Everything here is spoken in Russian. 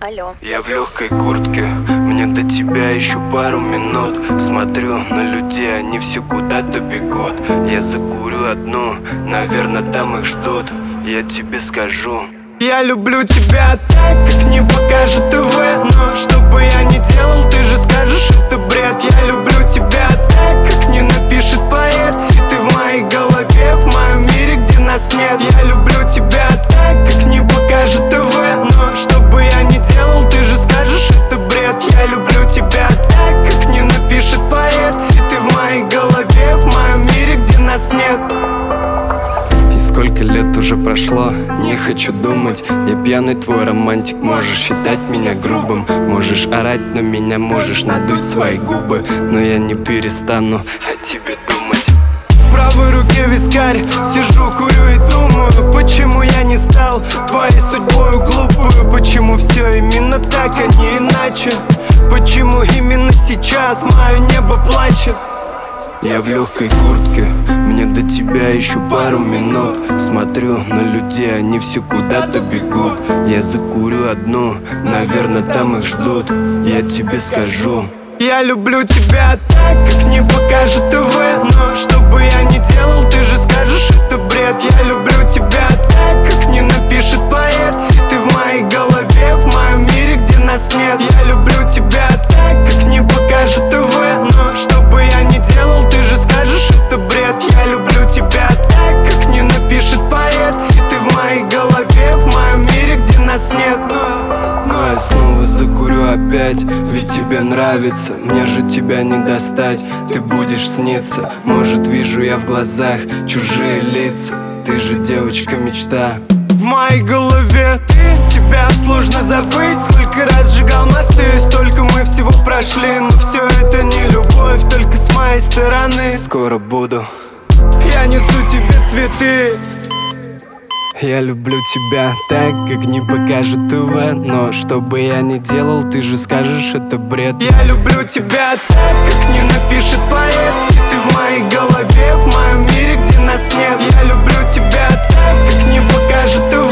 Алло. Я в легкой куртке, мне до тебя еще пару минут. Смотрю на людей, они все куда-то бегут. Я закурю одну, наверное, там их ждут. Я тебе скажу: я люблю тебя так, как не покажет ТВ. Но что бы я ни делал, ты же скажешь, это бред. Я люблю тебя так, как не напишет поэт. И ты в моей голове, в моем мире, где нас нет. Я люблю тебя так, как не покажет ТВ. Но что бы я ни делал, ты же скажешь, это бред. Я люблю тебя так, как не напишет поэт. И ты в моей голове, в моем мире, где нас нет. Сколько лет уже прошло, не хочу думать. Я пьяный твой романтик, можешь считать меня грубым. Можешь орать на меня, можешь надуть свои губы. Но я не перестану о тебе думать. В правой руке вискарь, сижу, курю и думаю, почему я не стал твоей судьбою глупую. Почему все именно так, а не иначе. Почему именно сейчас мое небо плачет. Я в легкой куртке, мне до тебя еще пару минут. Смотрю на людей, они все куда-то бегут. Я закурю одну, наверное, там их ждут. Я тебе скажу: я люблю тебя так, как не покажет ТВ. Но что бы я ни делал, ты же скажешь, это бред. Я люблю тебя так, как не напишет поэт. И ты в моей голове, в моем мире, где нас нет. Я люблю тебя так, как не покажет ТВ. Но что бы я ни делал, ты же скажешь, это бред. Я люблю тебя так, как не напишет поэт. И ты в моей голове, в моем мире, где нас нет. Но я снова закурю опять, ведь тебе нравится. Мне же тебя не достать, ты будешь сниться. Может, вижу я в глазах чужие лица. Ты же девочка-мечта. В моей голове ты, тебя сложно забыть. Сколько раз сжигал мосты, столько мы всего прошли. Но все это не любовь, только с моей стороны. Скоро буду, я несу тебе цветы. Я люблю тебя так, как не покажет ТВ. Но что бы я ни делал, ты же скажешь, это бред. Я люблю тебя так, как не напишет поэт. И ты в моей голове, в моем мире, где нас нет. Я люблю тебя так, как не покажет ТВ.